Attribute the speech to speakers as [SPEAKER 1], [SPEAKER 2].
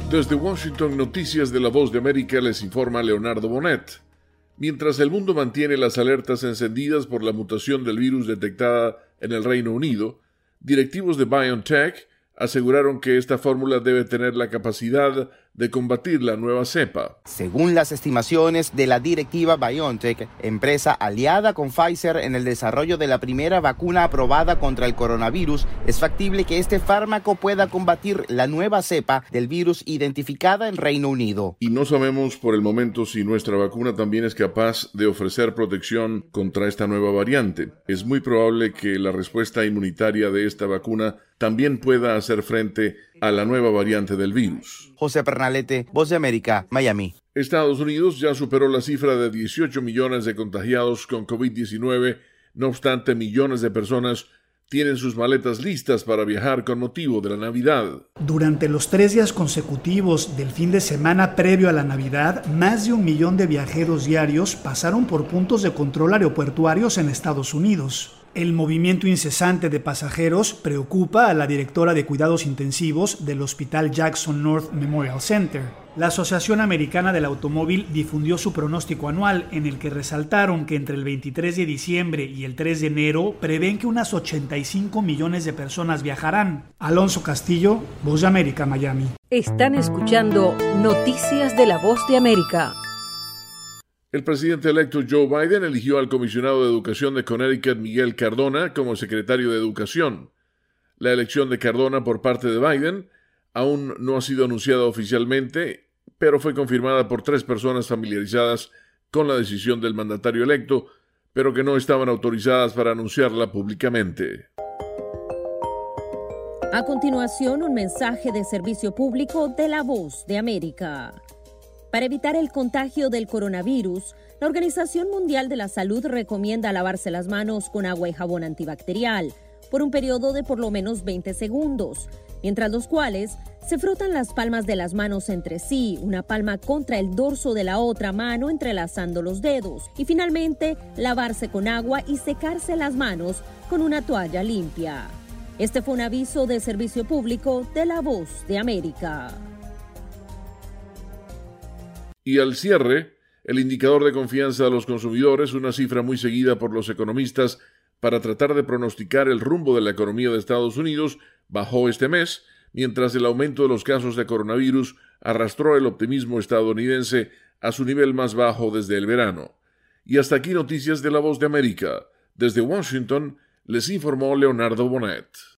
[SPEAKER 1] Desde Washington, Noticias de la Voz de América, les informa Leonardo Bonet. Mientras el mundo mantiene las alertas encendidas por la mutación del virus detectada en el Reino Unido, directivos de BioNTech aseguraron que esta fórmula debe tener la capacidad de combatir la nueva cepa.
[SPEAKER 2] Según las estimaciones de la directiva BioNTech, empresa aliada con Pfizer en el desarrollo de la primera vacuna aprobada contra el coronavirus, es factible que este fármaco pueda combatir la nueva cepa del virus identificada en Reino Unido.
[SPEAKER 1] Y no sabemos por el momento si nuestra vacuna también es capaz de ofrecer protección contra esta nueva variante. Es muy probable que la respuesta inmunitaria de esta vacuna también pueda hacer frente a la nueva variante del virus.
[SPEAKER 2] José Pernalete, Voz de América, Miami.
[SPEAKER 1] Estados Unidos ya superó la cifra de 18 millones de contagiados con COVID-19. No obstante, millones de personas tienen sus maletas listas para viajar con motivo de la Navidad.
[SPEAKER 3] Durante los 3 días consecutivos del fin de semana previo a la Navidad, más de 1 millón de viajeros diarios pasaron por puntos de control aeroportuarios en Estados Unidos. El movimiento incesante de pasajeros preocupa a la directora de cuidados intensivos del Hospital Jackson North Memorial Center. La Asociación Americana del Automóvil difundió su pronóstico anual, en el que resaltaron que entre el 23 de diciembre y el 3 de enero prevén que unas 85 millones de personas viajarán. Alonso Castillo, Voz de América, Miami.
[SPEAKER 4] Están escuchando Noticias de la Voz de América.
[SPEAKER 1] El presidente electo Joe Biden eligió al comisionado de Educación de Connecticut, Miguel Cardona, como secretario de Educación. La elección de Cardona por parte de Biden aún no ha sido anunciada oficialmente, pero fue confirmada por 3 personas familiarizadas con la decisión del mandatario electo, pero que no estaban autorizadas para anunciarla públicamente.
[SPEAKER 5] A continuación, un mensaje de servicio público de la Voz de América. Para evitar el contagio del coronavirus, la Organización Mundial de la Salud recomienda lavarse las manos con agua y jabón antibacterial por un periodo de por lo menos 20 segundos, mientras los cuales se frotan las palmas de las manos entre sí, una palma contra el dorso de la otra mano entrelazando los dedos, y finalmente lavarse con agua y secarse las manos con una toalla limpia. Este fue un aviso de servicio público de la Voz de América.
[SPEAKER 1] Y al cierre, el indicador de confianza de los consumidores, una cifra muy seguida por los economistas para tratar de pronosticar el rumbo de la economía de Estados Unidos, bajó este mes, mientras el aumento de los casos de coronavirus arrastró el optimismo estadounidense a su nivel más bajo desde el verano. Y hasta aquí Noticias de la Voz de América. Desde Washington, les informó Leonardo Bonet.